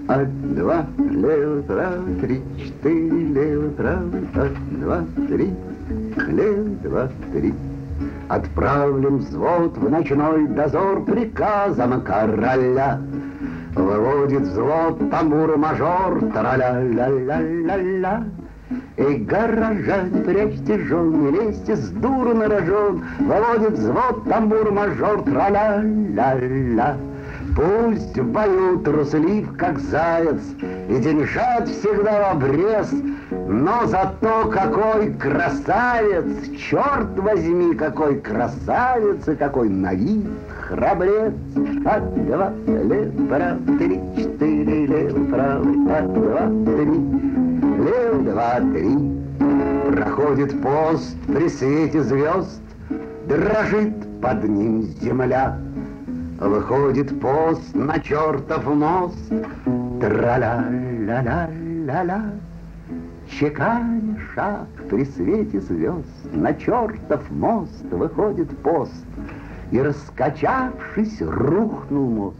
Один, два, левый, правый, три, четыре, левый, правый, один, два, три, левый, два, три. Отправлен взвод в ночной дозор приказом короля. Выводит взвод тамбур-мажор, тра-ля-ля-ля-ля-ля. Эй, горожане, прячьте жен, не лезьте с дуру на рожон. Выводит взвод тамбур-мажор, тра-ля-ля-ля. Пусть в бою труслив, как заяц, и деньжат всегда в обрез, но зато какой красавец, черт возьми, какой красавец и какой на вид храбрец. Один, два, левый, правый, три, четыре, левый, правый, один, два, три, левый, два, три. Проходит пост при свете звезд, дрожит под ним земля. Выходит пост на чертов мост, тра-ля-ля-ля-ля-ля. Чеканя шаг при свете звезд, на чертов мост выходит пост, и, раскачавшись, рухнул мост.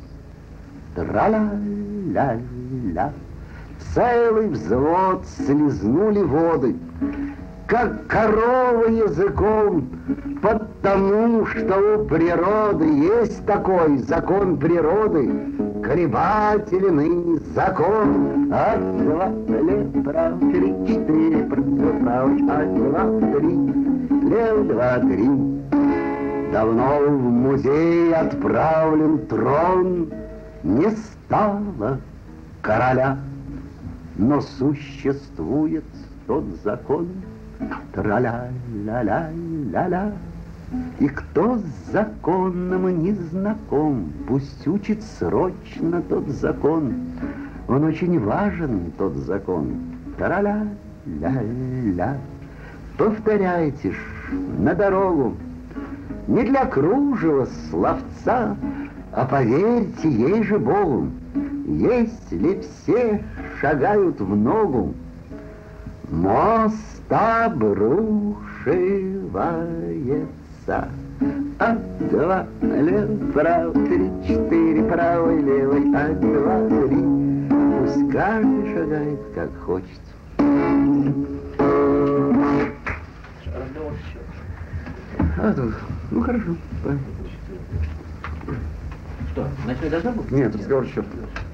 Тра-ля-ля-ля. Целый взвод слезнули воды, как корова языком, потому что у природы есть такой закон природы, колебательный закон. Один, два, левый, правый, три, четыре, правый, один, два, три, левый, два, три. Давно в музей отправлен трон, не стало короля, но существует тот закон. Тра-ля-ля-ля-ля-ля. И кто с законом не знаком, пусть учит срочно тот закон. Он очень важен, тот закон. Тра-ля-ля-ля. Повторяйте ж на дорогу, не для кружева словца, а поверьте ей же Богу, если все шагают в ногу, мост обрушивается. Один, два, левый, правый, три, четыре, правый, левый, один, два, три. Пусть каждый шагает, как хочет. Ну хорошо. Что, ночной дозор был? Нет, разговор счет.